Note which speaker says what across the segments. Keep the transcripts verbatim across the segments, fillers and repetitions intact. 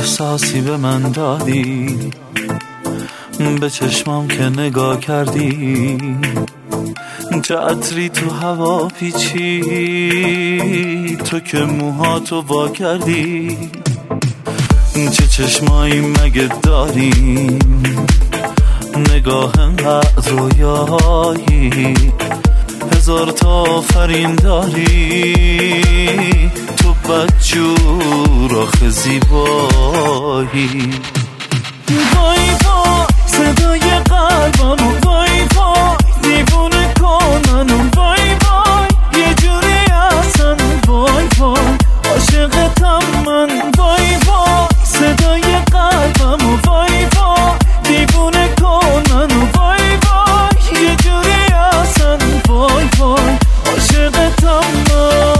Speaker 1: احساسی به من دادی، به چشمام که نگاه کردی، چه عطری تو هوا پیچی، تو که موهاتو وا کردی. چه چشمایی مگه داری، نگاه انقدر رویایی، هزار تا آفرین داری، تو بدجور آخه زیبایی. وای وای صدای قلبمو، وای وای دیوونه کن منو، وای وای یه جوری اصلا، وای وای عاشقتم من، وای وای صدای قلبمو، وای وای دیوونه کن منو، وای وای یه جوری اصلا، وای وای عاشقتم من.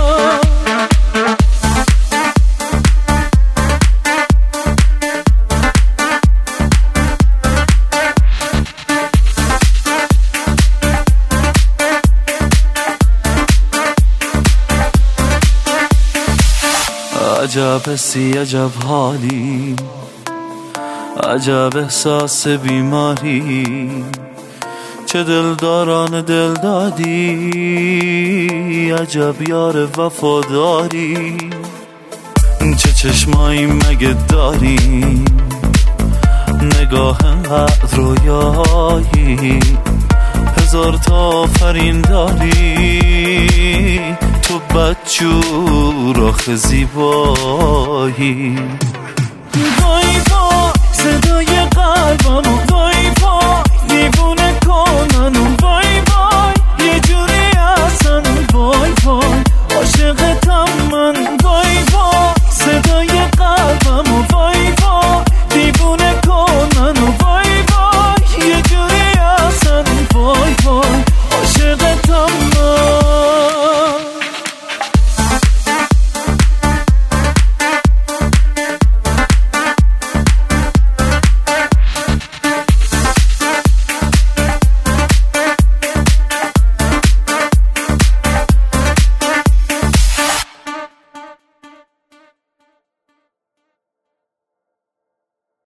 Speaker 1: عجب حسی عجب حالی، عجب احساس بیماری، چه دلداران دل دادی، عجب یار وفاداری. چه چشمایی مگه داری، نگاه انقدر رویایی، هزار تا آفرین داری، تو بدجور آخه زیبایی. وای وای صدای قلبمو، وای وای دیوونه کن منو، وای